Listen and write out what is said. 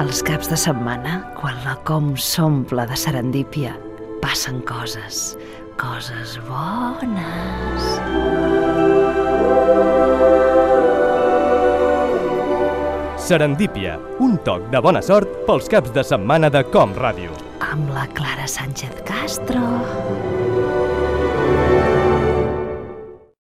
Els caps de setmana, quan la com s'omple de serendípia, passen coses bones. Serendípia, un toc de bona sort pels caps de setmana de Com Ràdio. Amb la Clara Sánchez Castro.